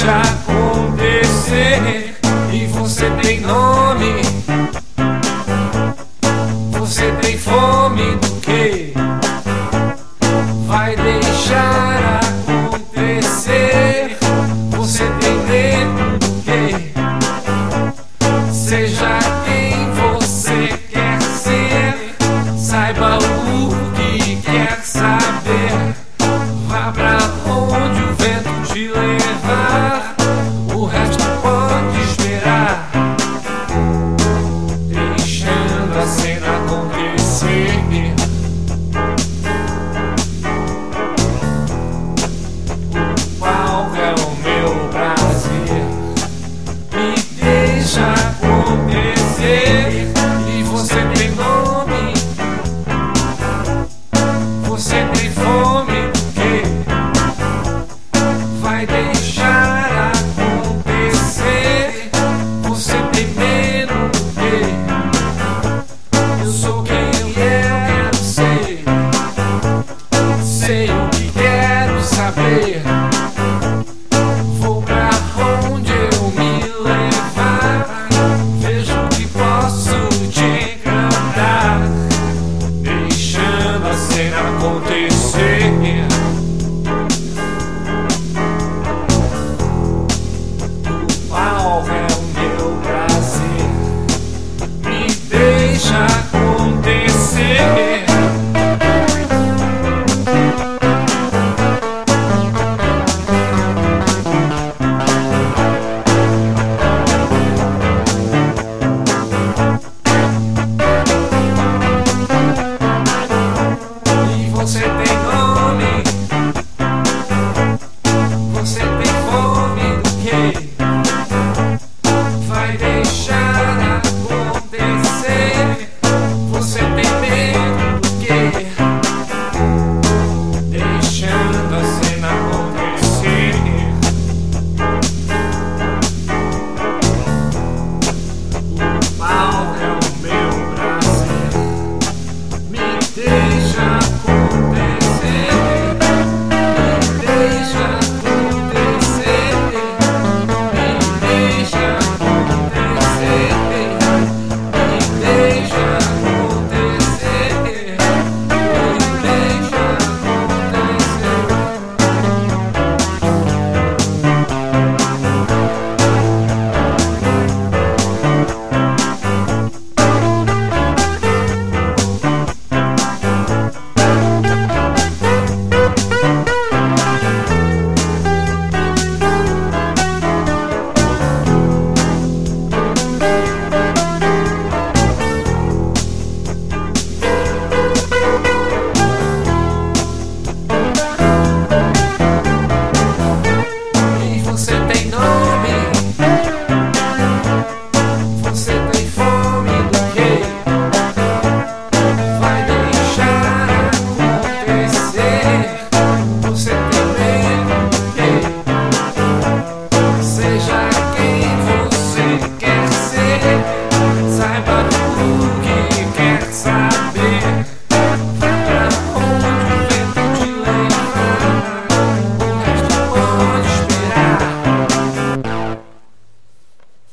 deixa acontecer. E você tem nome, você tem fome do quê? Vai deixar acontecer. Você tem medo do quê? Seja quem você quer ser, saiba o que quer saber. Vá pra onde o vento te levar, o resto pode esperar. Deixando a cena acontecer. O palco é o meu prazer. Me deixa acontecer. E você tem nome, você tem fome do quê? Vai deixar acontecer. Você tem medo do quê? Eu sou quem eu quero ser, sei o que quero saber. Vou pra onde eu me levar, vejo o que posso te encantar. Deixando a cena acontecer. O palco é o meu prazer. Me deixa acontecer. E você tem nome, você tem fome do quê? Vai deixar acontecer. Você tem medo do quê? Deixando a cena acontecer. O palco é o meu prazer. Me deixa acontecer. Me deixa acontecer. Me deixa acontecer. Me deixa acontecer. Me deixa E você tem nome, você tem fome do quê? Vai deixar acontecer. Você tem medo do quê? Seja